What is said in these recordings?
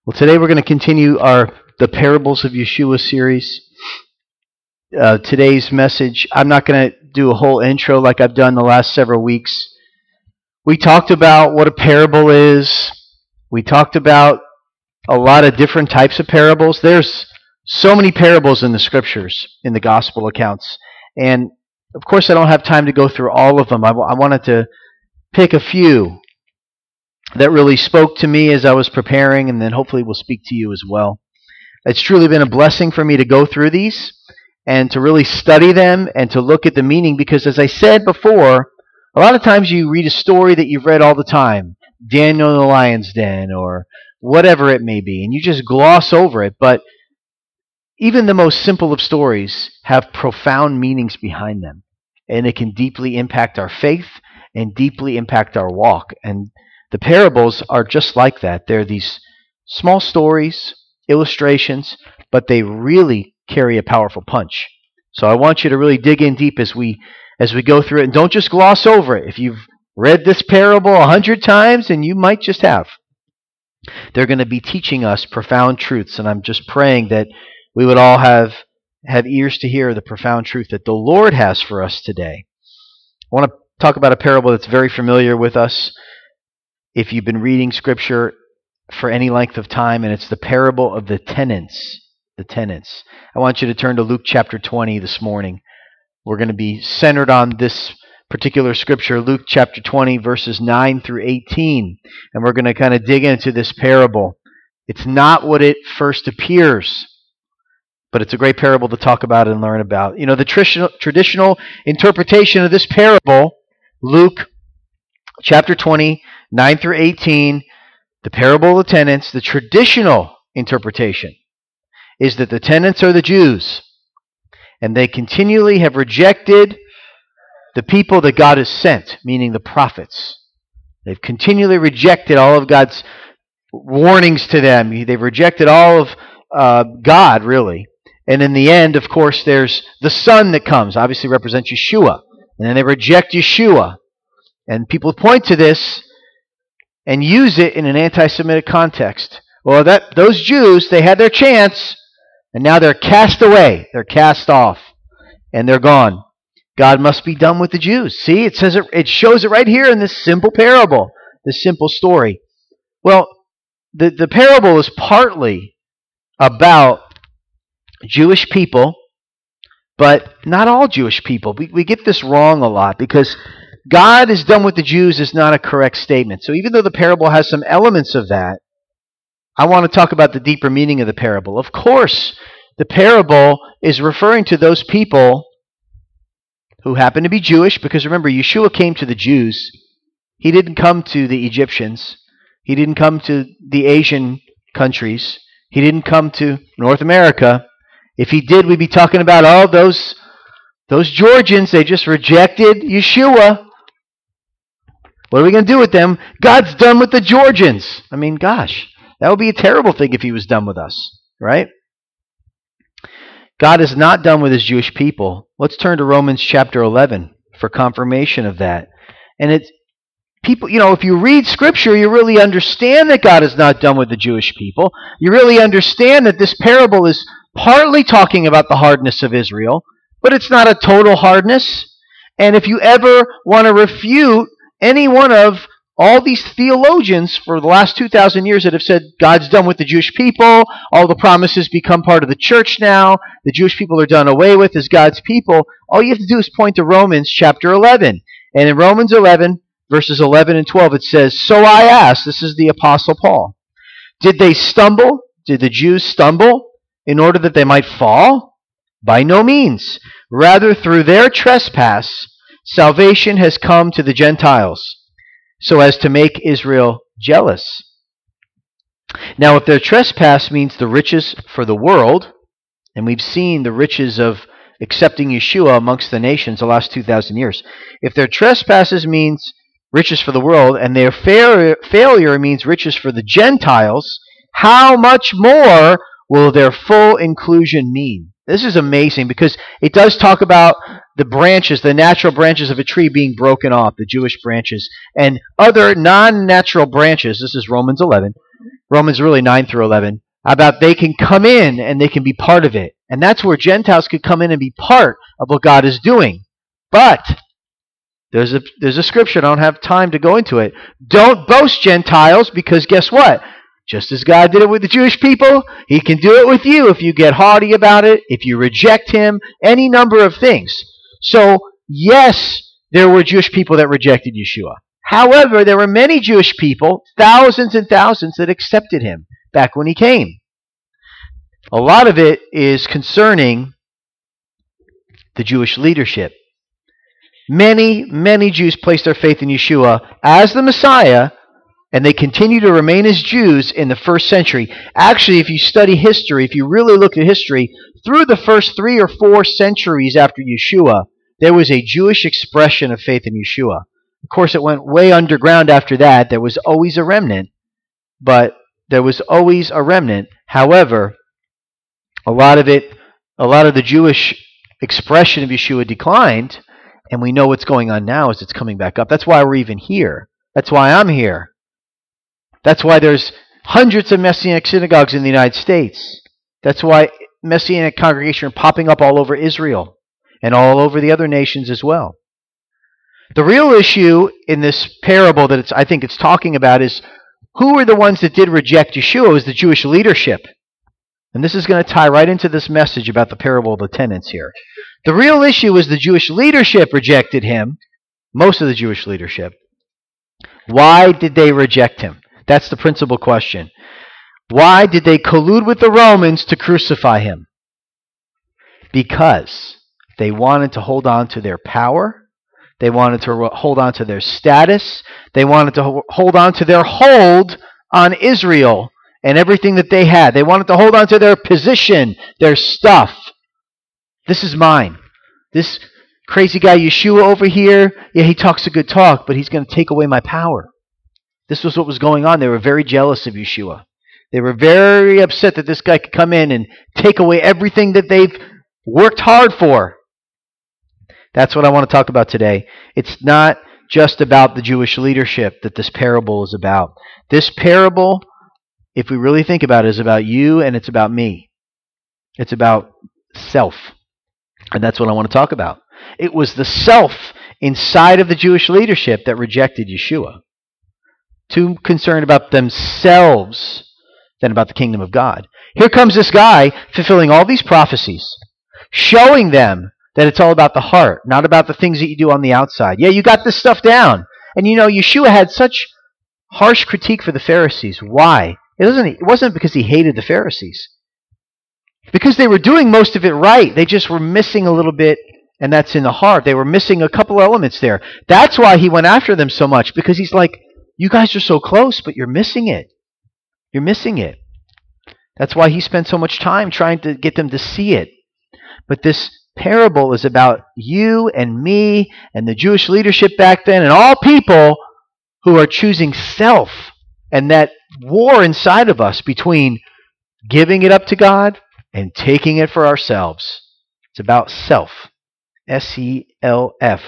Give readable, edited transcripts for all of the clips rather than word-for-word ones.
Well, today we're going to continue the Parables of Yeshua series. Today's message, I'm not going to do a whole intro like I've done the last several weeks. We talked about what a parable is. We talked about a lot of different types of parables. There's so many parables in the scriptures, in the gospel accounts. And of course, I don't have time to go through all of them. I wanted to pick a few that really spoke to me as I was preparing, and then hopefully will speak to you as well. It's truly been a blessing for me to go through these and to really study them and to look at the meaning, because as I said before, a lot of times you read a story that you've read all the time, Daniel in the lion's den or whatever it may be, and you just gloss over it. But even the most simple of stories have profound meanings behind them, and it can deeply impact our faith and deeply impact our walk. And the parables are just like that. They're these small stories, illustrations, but they really carry a powerful punch. So I want you to really dig in deep as we go through it, and don't just gloss over it. If you've read this parable 100 times, and you might just have, they're going to be teaching us profound truths, and I'm just praying that we would all have ears to hear the profound truth that the Lord has for us today. I want to talk about a parable that's very familiar with us if you've been reading Scripture for any length of time, and it's the parable of the tenants. The tenants. I want you to turn to Luke chapter 20 this morning. We're going to be centered on this particular Scripture, Luke chapter 20, verses 9 through 18, and we're going to kind of dig into this parable. It's not what it first appears, but it's a great parable to talk about and learn about. You know, the traditional interpretation of this parable, Luke chapter 20, 9 through 18, the parable of the tenants, the traditional interpretation is that the tenants are the Jews, and they continually have rejected the people that God has sent, meaning the prophets. They've continually rejected all of God's warnings to them. They've rejected all of God, really. And in the end, of course, there's the Son that comes, obviously represents Yeshua. And then they reject Yeshua. And people point to this and use it in an anti-Semitic context. Well, those Jews, they had their chance, and now they're cast away. They're cast off, and they're gone. God must be done with the Jews. See, it says it shows it right here in this simple parable, this simple story. Well, the parable is partly about Jewish people, but not all Jewish people. We get this wrong a lot, because God is done with the Jews is not a correct statement. So even though the parable has some elements of that, I want to talk about the deeper meaning of the parable. Of course, the parable is referring to those people who happen to be Jewish, because remember, Yeshua came to the Jews. He didn't come to the Egyptians. He didn't come to the Asian countries. He didn't come to North America. If he did, we'd be talking about all those Georgians. They just rejected Yeshua. What are we going to do with them? God's done with the Georgians. I mean, gosh, that would be a terrible thing if he was done with us, right? God is not done with his Jewish people. Let's turn to Romans chapter 11 for confirmation of that. And it's people, you know, if you read Scripture, you really understand that God is not done with the Jewish people. You really understand that this parable is partly talking about the hardness of Israel, but it's not a total hardness. And if you ever want to refute any one of all these theologians for the last 2,000 years that have said God's done with the Jewish people, all the promises become part of the church now, the Jewish people are done away with as God's people, all you have to do is point to Romans chapter 11. And in Romans 11, verses 11 and 12, it says, "So I ask," this is the Apostle Paul, "did they stumble? Did the Jews stumble in order that they might fall? By no means. Rather, through their trespass, salvation has come to the Gentiles, so as to make Israel jealous. Now, if their trespass means the riches for the world," and we've seen the riches of accepting Yeshua amongst the nations the last 2,000 years, if their trespasses means riches for the world, and their failure means riches for the Gentiles, how much more will their full inclusion mean? This is amazing, because it does talk about the branches, the natural branches of a tree being broken off, the Jewish branches, and other non-natural branches, this is Romans 11, Romans really 9 through 11, about they can come in and they can be part of it. And that's where Gentiles could come in and be part of what God is doing. But there's a scripture, I don't have time to go into it. Don't boast, Gentiles, because guess what? Just as God did it with the Jewish people, He can do it with you if you get haughty about it, if you reject Him, any number of things. So, yes, there were Jewish people that rejected Yeshua. However, there were many Jewish people, thousands and thousands, that accepted Him back when He came. A lot of it is concerning the Jewish leadership. Many, many Jews placed their faith in Yeshua as the Messiah, and they continue to remain as Jews in the first century. Actually, if you study history, if you really look at history, through the first 3 or 4 centuries after Yeshua, there was a Jewish expression of faith in Yeshua. Of course, it went way underground after that. There was always a remnant, but there was always a remnant. However, a lot of the Jewish expression of Yeshua declined, and we know what's going on now as it's coming back up. That's why we're even here. That's why I'm here. That's why there's hundreds of Messianic synagogues in the United States. That's why Messianic congregations are popping up all over Israel and all over the other nations as well. The real issue in this parable that I think it's talking about is who are the ones that did reject Yeshua? It was the Jewish leadership. And this is going to tie right into this message about the parable of the tenants here. The real issue was the Jewish leadership rejected Him, most of the Jewish leadership. Why did they reject Him? That's the principal question. Why did they collude with the Romans to crucify Him? Because they wanted to hold on to their power. They wanted to hold on to their status. They wanted to hold on to their hold on Israel and everything that they had. They wanted to hold on to their position, their stuff. This is mine. This crazy guy Yeshua over here, yeah, he talks a good talk, but he's going to take away my power. This was what was going on. They were very jealous of Yeshua. They were very upset that this guy could come in and take away everything that they've worked hard for. That's what I want to talk about today. It's not just about the Jewish leadership that this parable is about. This parable, if we really think about it, is about you and it's about me. It's about self. And that's what I want to talk about. It was the self inside of the Jewish leadership that rejected Yeshua. Too concerned about themselves than about the kingdom of God. Here comes this guy fulfilling all these prophecies, showing them that it's all about the heart, not about the things that you do on the outside. Yeah, you got this stuff down. And you know, Yeshua had such harsh critique for the Pharisees. Why? It wasn't because he hated the Pharisees. Because they were doing most of it right. They just were missing a little bit, and that's in the heart. They were missing a couple elements there. That's why he went after them so much, because he's like, you guys are so close, but you're missing it. You're missing it. That's why he spent so much time trying to get them to see it. But this parable is about you and me and the Jewish leadership back then and all people who are choosing self and that war inside of us between giving it up to God and taking it for ourselves. It's about self. S-E-L-F.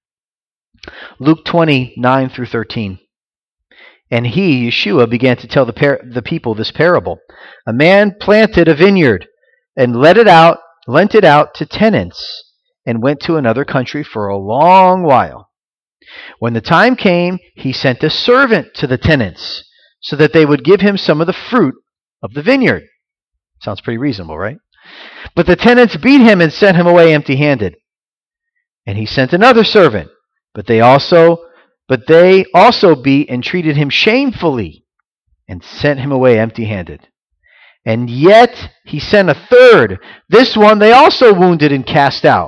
Luke 20:9 through 13. And he, Yeshua, began to tell the people this parable. A man planted a vineyard and lent it out to tenants and went to another country for a long while. When the time came, he sent a servant to the tenants so that they would give him some of the fruit of the vineyard. Sounds pretty reasonable, right? But the tenants beat him and sent him away empty-handed. And he sent another servant, but they also beat and treated him shamefully and sent him away empty-handed. And yet he sent a third. This one they also wounded and cast out.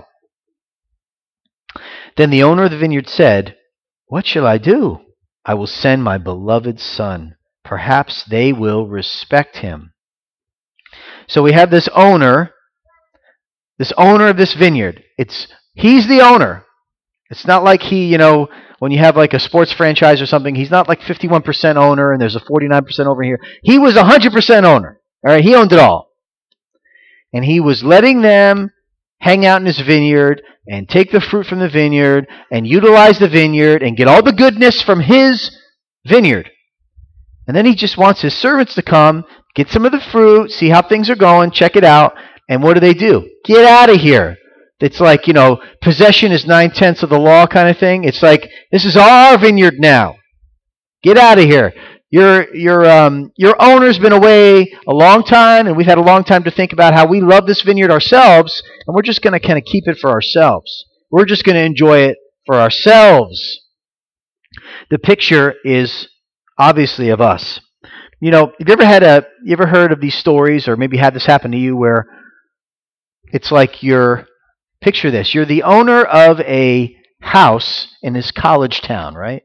Then the owner of the vineyard said, "What shall I do? I will send my beloved son. Perhaps they will respect him." So we have this owner of this vineyard. He's the owner. It's not like when you have like a sports franchise or something, he's not like 51% owner and there's a 49% over here. He was 100% owner. All right, he owned it all. And he was letting them hang out in his vineyard and take the fruit from the vineyard and utilize the vineyard and get all the goodness from his vineyard. And then he just wants his servants to come, get some of the fruit, see how things are going, check it out. And what do? Get out of here. It's like, possession is 9/10 of the law kind of thing. It's like, this is our vineyard now. Get out of here. Your owner's been away a long time, and we've had a long time to think about how we love this vineyard ourselves, and we're just going to kind of keep it for ourselves. We're just going to enjoy it for ourselves. The picture is obviously of us. Have you ever heard of these stories, or maybe had this happen to you, where it's like picture this, you're the owner of a house in this college town, right?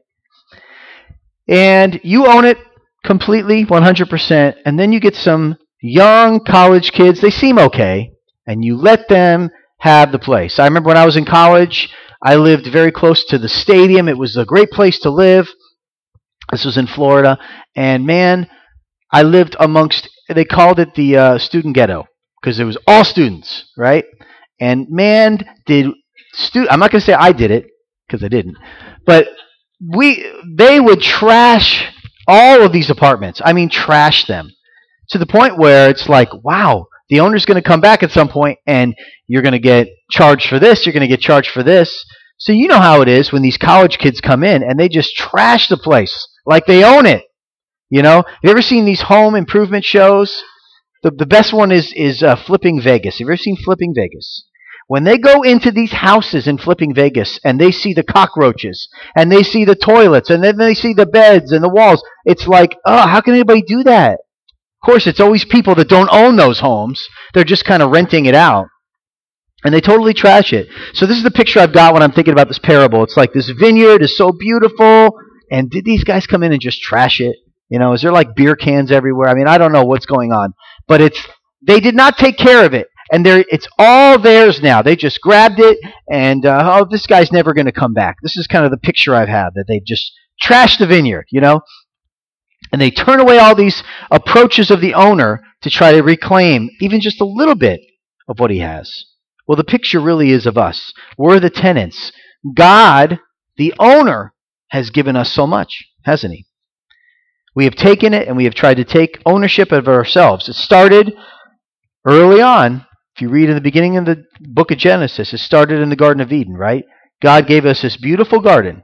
And you own it completely, 100%, and then you get some young college kids, they seem okay, and you let them have the place. I remember when I was in college, I lived very close to the stadium. It was a great place to live. This was in Florida, and man, I lived amongst, they called it the student ghetto, because it was all students, right? And man, I'm not going to say I did it, because I didn't, but they would trash all of these apartments. I mean, trash them to the point where it's like, wow, the owner's going to come back at some point and you're going to get charged for this, you're going to get charged for this. So you know how it is when these college kids come in and they just trash the place like they own it. Have you ever seen these home improvement shows? The best one is Flipping Vegas. Have you ever seen Flipping Vegas? When they go into these houses in Flipping Vegas and they see the cockroaches and they see the toilets and then they see the beds and the walls, it's like, oh, how can anybody do that? Of course, it's always people that don't own those homes. They're just kind of renting it out. And they totally trash it. So this is the picture I've got when I'm thinking about this parable. It's like this vineyard is so beautiful, and did these guys come in and just trash it? Is there like beer cans everywhere? I mean, I don't know what's going on. But they did not take care of it. And it's all theirs now. They just grabbed it, and this guy's never going to come back. This is kind of the picture I've had, that they've just trashed the vineyard, And they turn away all these approaches of the owner to try to reclaim even just a little bit of what he has. Well, the picture really is of us. We're the tenants. God, the owner, has given us so much, hasn't he? We have taken it, and we have tried to take ownership of ourselves. It started early on. If you read in the beginning of the book of Genesis, it started in the Garden of Eden, right? God gave us this beautiful garden.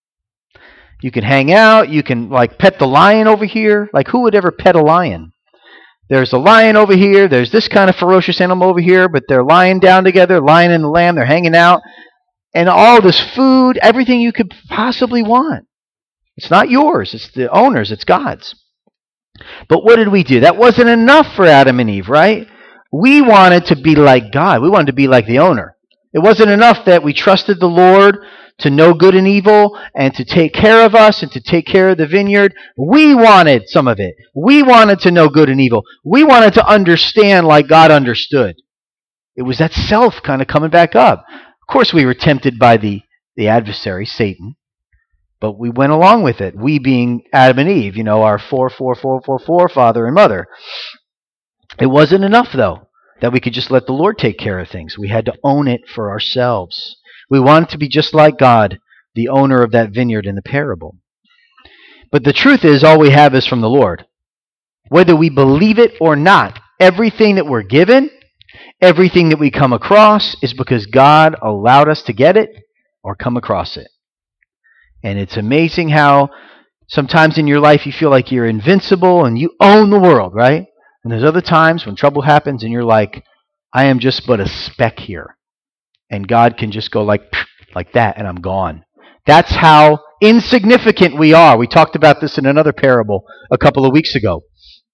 You can hang out. You can pet the lion over here. Like, who would ever pet a lion? There's a lion over here. There's this kind of ferocious animal over here, but they're lying down together, lion and the lamb. They're hanging out. And all this food, everything you could possibly want. It's not yours. It's the owner's. It's God's. But what did we do? That wasn't enough for Adam and Eve, right? We wanted to be like God. We wanted to be like the owner. It wasn't enough that we trusted the Lord to know good and evil and to take care of us and to take care of the vineyard. We wanted some of it. We wanted to know good and evil. We wanted to understand like God understood. It was that self kind of coming back up. Of course, we were tempted by the adversary, Satan, but we went along with it. We being Adam and Eve, our forefather and mother. It wasn't enough, though, that we could just let the Lord take care of things. We had to own it for ourselves. We wanted to be just like God, the owner of that vineyard in the parable. But the truth is, all we have is from the Lord. Whether we believe it or not, everything that we're given, everything that we come across is because God allowed us to get it or come across it. And it's amazing how sometimes in your life you feel like you're invincible and you own the world, right? And there's other times when trouble happens and you're like, I am just but a speck here. And God can just go like that and I'm gone. That's how insignificant we are. We talked about this in another parable a couple of weeks ago.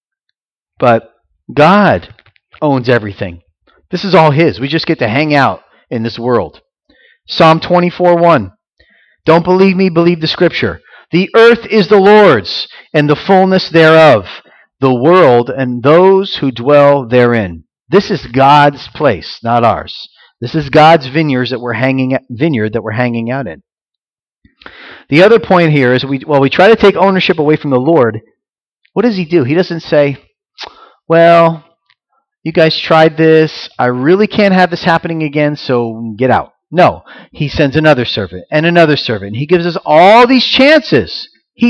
But God owns everything. This is all His. We just get to hang out in this world. Psalm 24:1. Don't believe me, believe the Scripture. The earth is the Lord's, and the fullness thereof, the world and those who dwell therein. This is God's place, not ours. This is God's vineyard that we're hanging out in. The other point here is we try to take ownership away from the Lord. What does He do? He doesn't say, well, you guys tried this. I really can't have this happening again, so get out. No, He sends another servant and another servant. He gives us all these chances.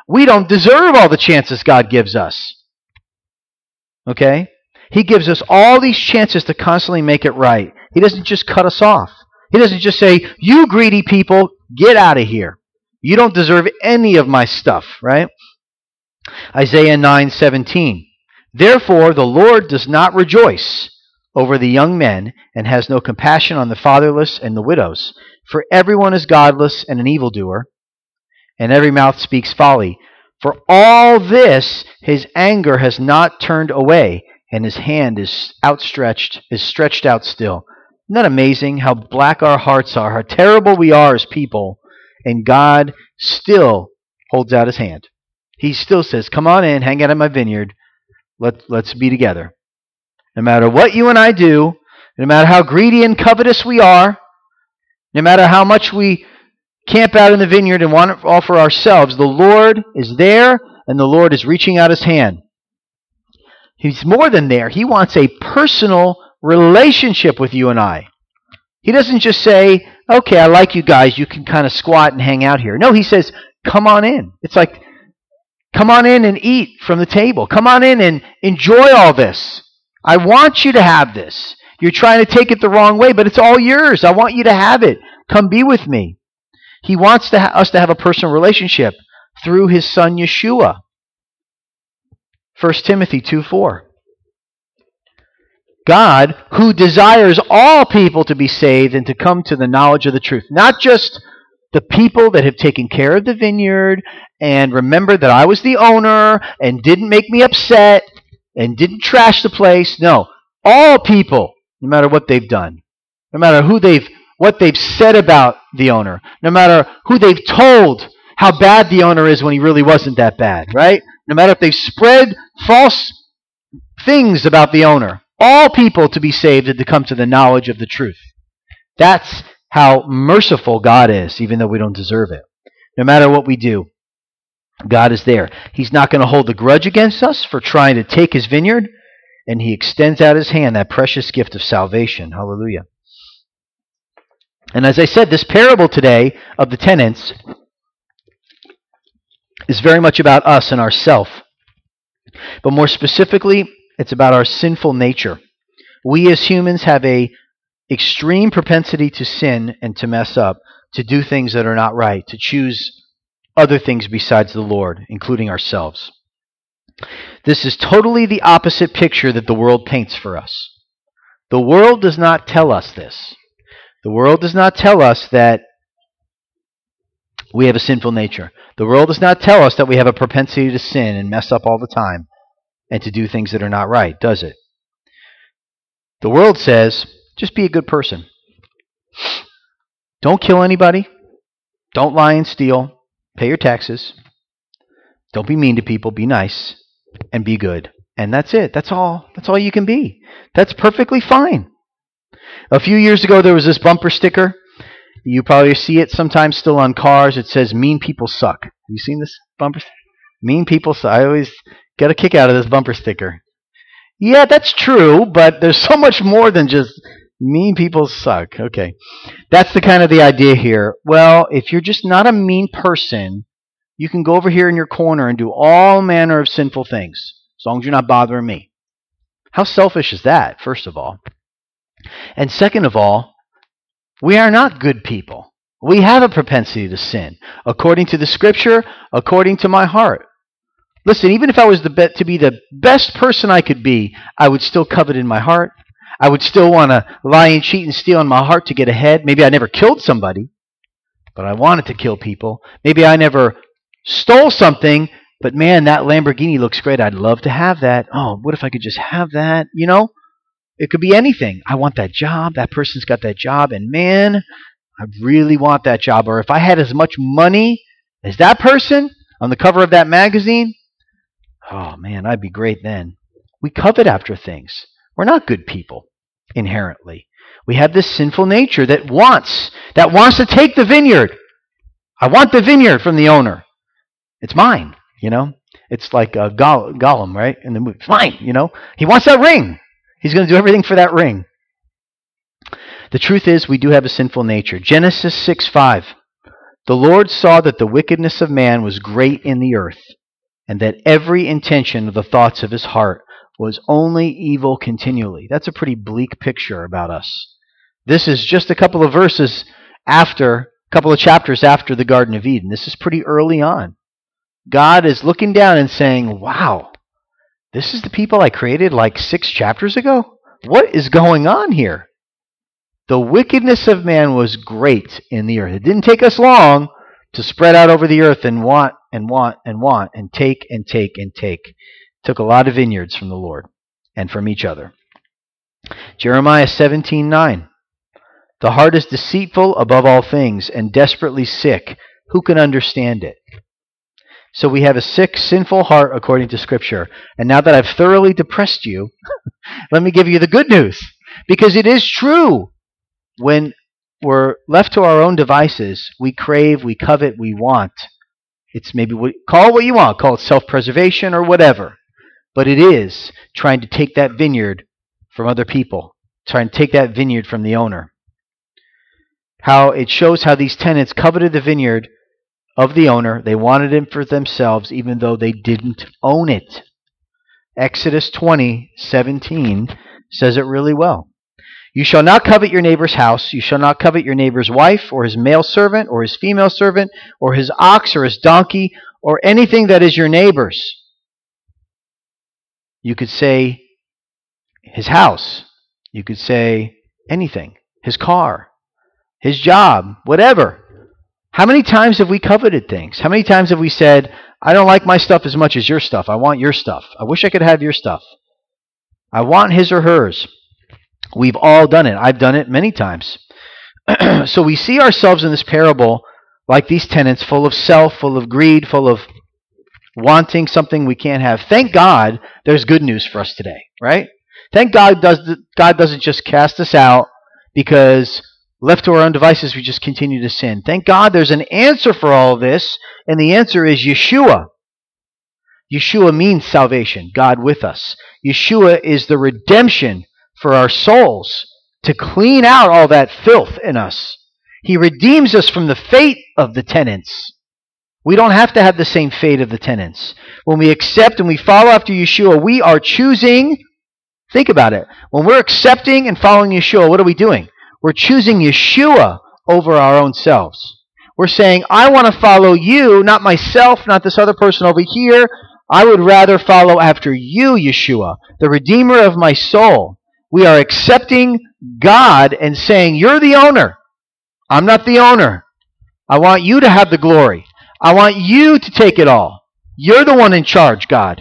We don't deserve all the chances God gives us. Okay? He gives us all these chances to constantly make it right. He doesn't just cut us off. He doesn't just say, you greedy people, get out of here. You don't deserve any of my stuff, right? Isaiah 9:17. Therefore the Lord does not rejoice over the young men and has no compassion on the fatherless and the widows. For everyone is godless and an evildoer, and every mouth speaks folly. For all this his anger has not turned away, and his hand is stretched out still. Isn't that amazing how black our hearts are, how terrible we are as people, and God still holds out his hand. He still says, come on in, hang out in my vineyard, let's be together. No matter what you and I do, no matter how greedy and covetous we are, no matter how much we camp out in the vineyard and want it all for ourselves, the Lord is there, and the Lord is reaching out his hand. He's more than there. He wants a personal relationship with you and I. He doesn't just say, okay, I like you guys, you can kind of squat and hang out here. No, he says, come on in. It's like, come on in and eat from the table. Come on in and enjoy all this. I want you to have this. You're trying to take it the wrong way, but it's all yours. I want you to have it. Come be with me. He wants us to have a personal relationship through his son Yeshua. 1 Timothy 2:4. God, who desires all people to be saved and to come to the knowledge of the truth. Not just the people that have taken care of the vineyard and remembered that I was the owner and didn't make me upset and didn't trash the place. No, all people, no matter what they've done, no matter what they've said about the owner, no matter who they've told how bad the owner is when he really wasn't that bad, right? No matter if they've spread false things about the owner. All people to be saved and to come to the knowledge of the truth. That's how merciful God is, even though we don't deserve it. No matter what we do, God is there. He's not going to hold a grudge against us for trying to take his vineyard, and he extends out his hand, that precious gift of salvation. Hallelujah. And as I said, this parable today of the tenants is very much about us and ourself. But more specifically, it's about our sinful nature. We as humans have an extreme propensity to sin and to mess up, to do things that are not right, to choose other things besides the Lord, including ourselves. This is totally the opposite picture that the world paints for us. The world does not tell us this. The world does not tell us that we have a sinful nature. The world does not tell us that we have a propensity to sin and mess up all the time and to do things that are not right, does it? The world says, just be a good person. Don't kill anybody. Don't lie and steal. Pay your taxes. Don't be mean to people. Be nice. And be good. And that's it. That's all you can be. That's perfectly fine. A few years ago, there was this bumper sticker. You probably see it sometimes still on cars. It says, mean people suck. Have you seen this bumper sticker? Mean people suck. I always get a kick out of this bumper sticker. Yeah, that's true, but there's so much more than just mean people suck. Okay. That's the kind of the idea here. Well, if you're just not a mean person, you can go over here in your corner and do all manner of sinful things, as long as you're not bothering me. How selfish is that, first of all? And second of all, we are not good people. We have a propensity to sin, according to the Scripture, according to my heart. Listen, even if I was to be the best person I could be, I would still covet in my heart. I would still want to lie and cheat and steal in my heart to get ahead. Maybe I never killed somebody, but I wanted to kill people. Maybe I never stole something, but man, that Lamborghini looks great. I'd love to have that. Oh, what if I could just have that? You know, it could be anything. I want that job. That person's got that job, and man, I really want that job. Or if I had as much money as that person on the cover of that magazine, oh man, I'd be great then. We covet after things. We're not good people inherently. We have this sinful nature that wants to take the vineyard. I want the vineyard from the owner. It's mine, you know. It's like Gollum, right? In the movie. It's mine, you know. He wants that ring. He's going to do everything for that ring. The truth is, we do have a sinful nature. Genesis 6:5. The Lord saw that the wickedness of man was great in the earth, and that every intention of the thoughts of his heart was only evil continually. That's a pretty bleak picture about us. This is just a couple of verses after, a couple of chapters after the Garden of Eden. This is pretty early on. God is looking down and saying, wow, this is the people I created like 6 chapters ago? What is going on here? The wickedness of man was great in the earth. It didn't take us long to spread out over the earth and want and want and want and take and take and take. It took a lot of vineyards from the Lord and from each other. Jeremiah 17:9. The heart is deceitful above all things and desperately sick. Who can understand it? So we have a sick, sinful heart according to Scripture. And now that I've thoroughly depressed you, let me give you the good news. Because it is true. When we're left to our own devices, we crave, we covet, we want. It's maybe, call it what you want. Call it self-preservation or whatever. But it is trying to take that vineyard from other people. Trying to take that vineyard from the owner. How it shows how these tenants coveted the vineyard of the owner. They wanted it for themselves even though they didn't own it. Exodus 20:17 says it really well. You shall not covet your neighbor's house. You shall not covet your neighbor's wife or his male servant or his female servant or his ox or his donkey or anything that is your neighbor's. You could say his house. You could say anything. His car. His job. Whatever. How many times have we coveted things? How many times have we said, I don't like my stuff as much as your stuff. I want your stuff. I wish I could have your stuff. I want his or hers. We've all done it. I've done it many times. So we see ourselves in this parable like these tenants, full of self, full of greed, full of wanting something we can't have. Thank God there's good news for us today, right? Thank God God doesn't just cast us out because left to our own devices we just continue to sin. Thank God there's an answer for all of this, and the answer is Yeshua. Yeshua means salvation, God with us. Yeshua is the redemption for our souls, to clean out all that filth in us. He redeems us from the fate of the tenants. We don't have to have the same fate of the tenants. When we accept and we follow after Yeshua, we are choosing, think about it, when we're accepting and following Yeshua, what are we doing? We're choosing Yeshua over our own selves. We're saying, I want to follow you, not myself, not this other person over here. I would rather follow after you, Yeshua, the Redeemer of my soul. We are accepting God and saying, you're the owner. I'm not the owner. I want you to have the glory. I want you to take it all. You're the one in charge, God.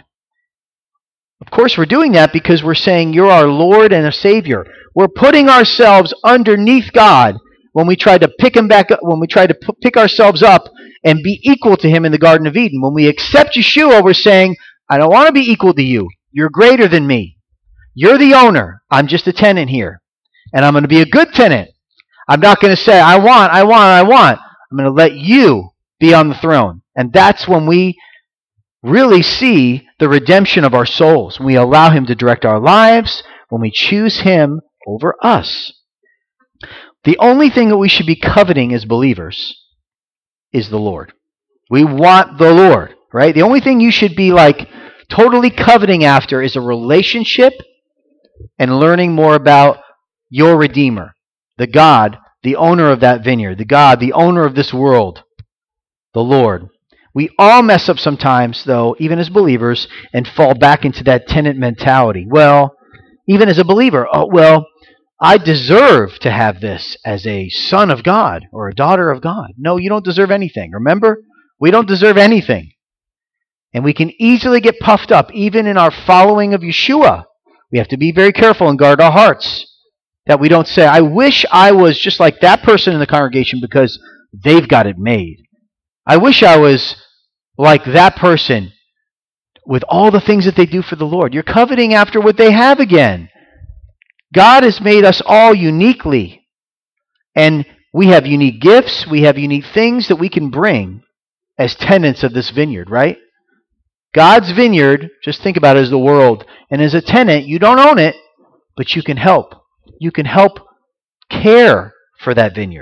Of course, we're doing that because we're saying you're our Lord and a Savior. We're putting ourselves underneath God when we try to pick him back up, when we try to pick ourselves up and be equal to him in the Garden of Eden. When we accept Yeshua, we're saying, I don't want to be equal to you. You're greater than me. You're the owner. I'm just a tenant here. And I'm going to be a good tenant. I'm not going to say, I want. I'm going to let you be on the throne. And that's when we really see the redemption of our souls. When we allow him to direct our lives, when we choose him over us. The only thing that we should be coveting as believers is the Lord. We want the Lord, right? The only thing you should be like totally coveting after is a relationship and learning more about your Redeemer, the God, the owner of that vineyard, the God, the owner of this world, the Lord. We all mess up sometimes, though, even as believers, and fall back into that tenant mentality. Well, even as a believer, I deserve to have this as a son of God or a daughter of God. No, you don't deserve anything. Remember? We don't deserve anything. And we can easily get puffed up, even in our following of Yeshua. We have to be very careful and guard our hearts that we don't say, I wish I was just like that person in the congregation because they've got it made. I wish I was like that person with all the things that they do for the Lord. You're coveting after what they have again. God has made us all uniquely. And we have unique gifts. We have unique things that we can bring as tenants of this vineyard, right? God's vineyard, just think about it as the world. And as a tenant, you don't own it, but you can help. You can help care for that vineyard.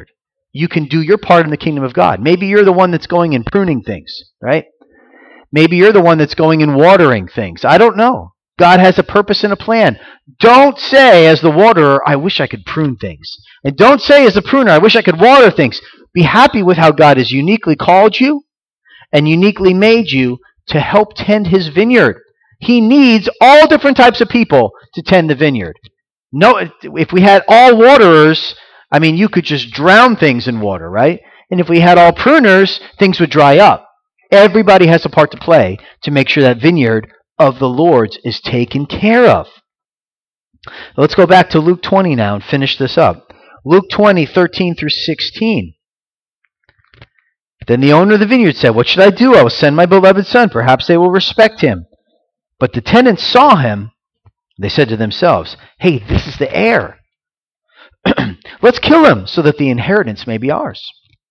you can do your part in the kingdom of God. Maybe you're the one that's going and pruning things, right? Maybe you're the one that's going and watering things. I don't know. God has a purpose and a plan. Don't say as the waterer, I wish I could prune things. And don't say as the pruner, I wish I could water things. Be happy with how God has uniquely called you and uniquely made you to help tend his vineyard. He needs all different types of people to tend the vineyard. No, if we had all waterers, I mean, you could just drown things in water, right? And if we had all pruners, things would dry up. Everybody has a part to play to make sure that vineyard of the Lord's is taken care of. Let's go back to Luke 20 now and finish this up. Luke 20, 13 through 16. Then the owner of the vineyard said, what should I do? I will send my beloved son. Perhaps they will respect him. But the tenants saw him. They said to themselves, hey, this is the heir. Let's kill him so that the inheritance may be ours.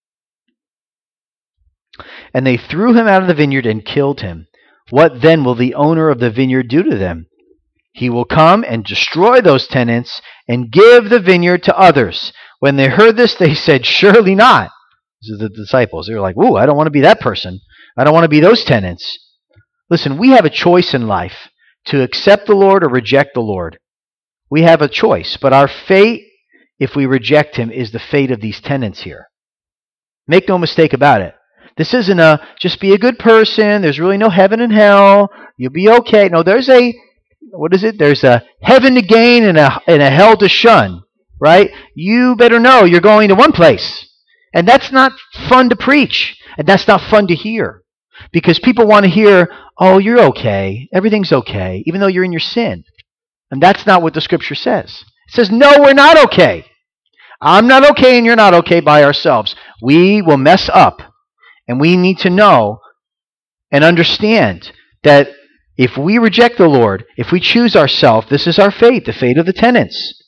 And they threw him out of the vineyard and killed him. What then will the owner of the vineyard do to them? He will come and destroy those tenants and give the vineyard to others. When they heard this, they said, surely not. This is the disciples. They were like, ooh, I don't want to be that person. I don't want to be those tenants. Listen, we have a choice in life to accept the Lord or reject the Lord. We have a choice, but our fate, if we reject him, is the fate of these tenants here. Make no mistake about it. This isn't a, just be a good person, there's really no heaven and hell, you'll be okay. No, there's a, what is it? There's a heaven to gain and a hell to shun, right? You better know you're going to one place. And that's not fun to preach, and that's not fun to hear. Because people want to hear, oh, you're okay, everything's okay, even though you're in your sin. And that's not what the Scripture says. It says, no, we're not okay. I'm not okay and you're not okay by ourselves. We will mess up. And we need to know and understand that if we reject the Lord, if we choose ourselves, this is our fate, the fate of the tenants.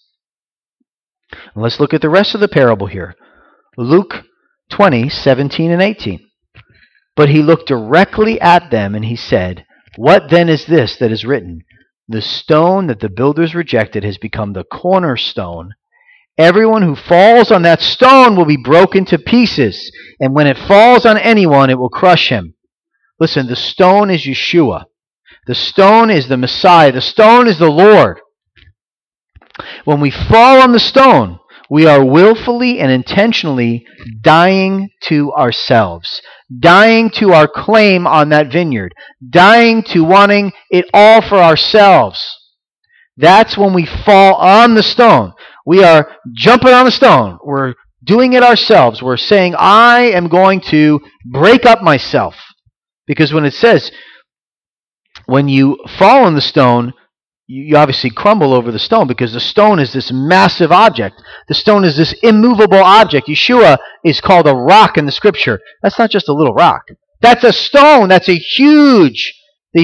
And let's look at the rest of the parable here. Luke 20, 17 and 18. But he looked directly at them and he said, what then is this that is written? The stone that the builders rejected has become the cornerstone. Everyone who falls on that stone will be broken to pieces, and when it falls on anyone, it will crush him. Listen, the stone is Yeshua. The stone is the Messiah. The stone is the Lord. When we fall on the stone, we are willfully and intentionally dying to ourselves, dying to our claim on that vineyard, dying to wanting it all for ourselves. That's when we fall on the stone. We are jumping on the stone. We're doing it ourselves. We're saying, I am going to break up myself. Because when it says, when you fall on the stone, you obviously crumble over the stone because the stone is this massive object. The stone is this immovable object. Yeshua is called a rock in the Scripture. That's not just a little rock. That's a stone. That's the huge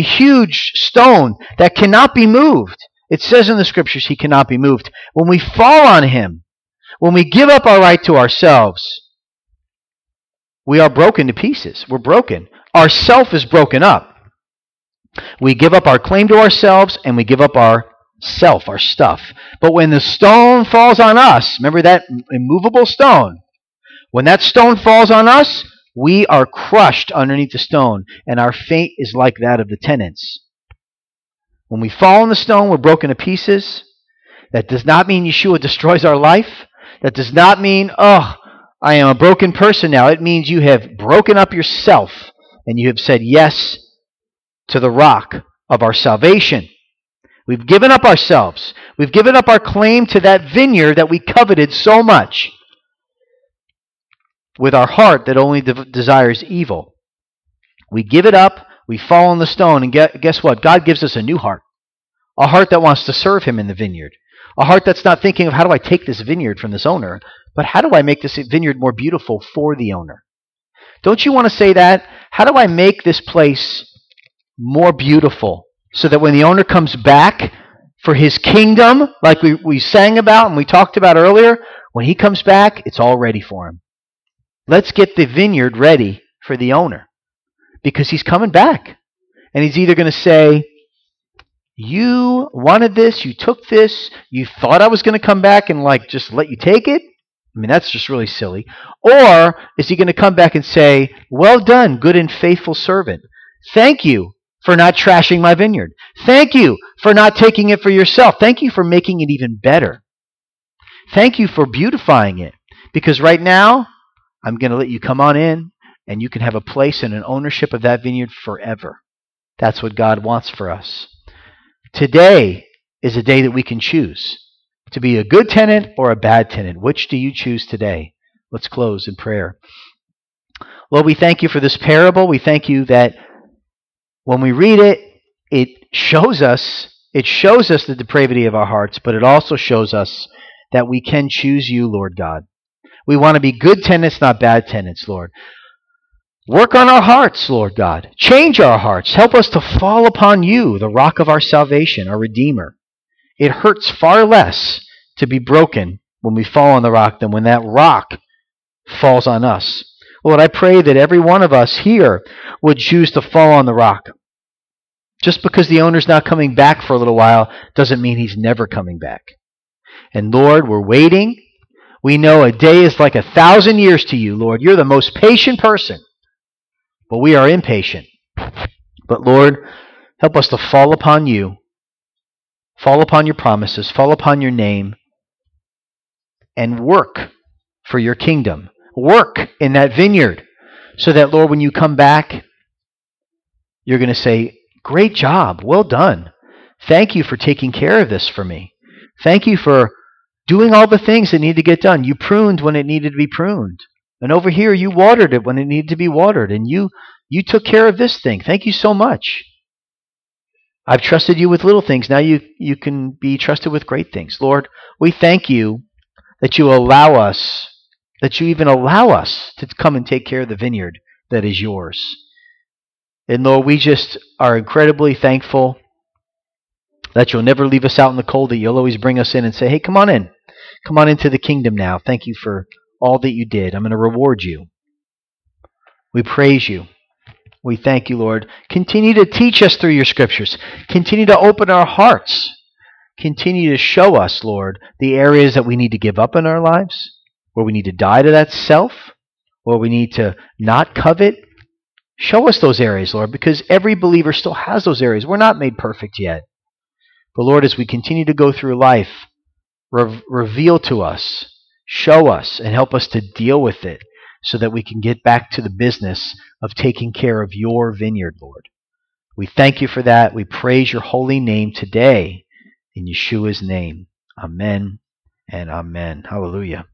stone that cannot be moved. It says in the Scriptures he cannot be moved. When we fall on him, when we give up our right to ourselves, we are broken to pieces. We're broken. Our self is broken up. We give up our claim to ourselves and we give up our self, our stuff. But when the stone falls on us, remember that immovable stone, when that stone falls on us, we are crushed underneath the stone, and our fate is like that of the tenants. When we fall on the stone, we're broken to pieces. That does not mean Yeshua destroys our life. That does not mean, oh, I am a broken person now. It means you have broken up yourself and you have said yes to the rock of our salvation. We've given up ourselves. We've given up our claim to that vineyard that we coveted so much with our heart that only desires evil. We give it up. We fall on the stone, and guess what? God gives us a new heart. A heart that wants to serve him in the vineyard. A heart that's not thinking of how do I take this vineyard from this owner, but how do I make this vineyard more beautiful for the owner? Don't you want to say that? How do I make this place more beautiful so that when the owner comes back for his kingdom, like we sang about and we talked about earlier, when he comes back, it's all ready for him. Let's get the vineyard ready for the owner. Because he's coming back. And he's either going to say, you wanted this, you took this, you thought I was going to come back and just let you take it? I mean, that's just really silly. Or is he going to come back and say, well done, good and faithful servant. Thank you for not trashing my vineyard. Thank you for not taking it for yourself. Thank you for making it even better. Thank you for beautifying it. Because right now, I'm going to let you come on in, and you can have a place and an ownership of that vineyard forever. That's what God wants for us. Today is a day that we can choose to be a good tenant or a bad tenant. Which do you choose today? Let's close in prayer. Lord, we thank you for this parable. We thank you that when we read it, it shows us the depravity of our hearts, but it also shows us that we can choose you, Lord God. We want to be good tenants, not bad tenants, Lord. Work on our hearts, Lord God. Change our hearts. Help us to fall upon you, the rock of our salvation, our Redeemer. It hurts far less to be broken when we fall on the rock than when that rock falls on us. Lord, I pray that every one of us here would choose to fall on the rock. Just because the owner's not coming back for a little while doesn't mean he's never coming back. And Lord, we're waiting. We know a day is like 1,000 years to you, Lord. You're the most patient person. But we are impatient. But Lord, help us to fall upon you. Fall upon your promises. Fall upon your name. And work for your kingdom. Work in that vineyard. So that, Lord, when you come back, you're going to say, great job. Well done. Thank you for taking care of this for me. Thank you for doing all the things that need to get done. You pruned when it needed to be pruned. And over here, you watered it when it needed to be watered. And you took care of this thing. Thank you so much. I've trusted you with little things. Now you can be trusted with great things. Lord, we thank you that you even allow us to come and take care of the vineyard that is yours. And Lord, we just are incredibly thankful that you'll never leave us out in the cold, that you'll always bring us in and say, hey, come on in. Come on into the kingdom now. Thank you for all that you did. I'm going to reward you. We praise you. We thank you, Lord. Continue to teach us through your scriptures. Continue to open our hearts. Continue to show us, Lord, the areas that we need to give up in our lives, where we need to die to that self, where we need to not covet. Show us those areas, Lord, because every believer still has those areas. We're not made perfect yet. But Lord, as we continue to go through life, reveal to us, show us, and help us to deal with it so that we can get back to the business of taking care of your vineyard, Lord. We thank you for that. We praise your holy name today in Yeshua's name. Amen and amen. Hallelujah.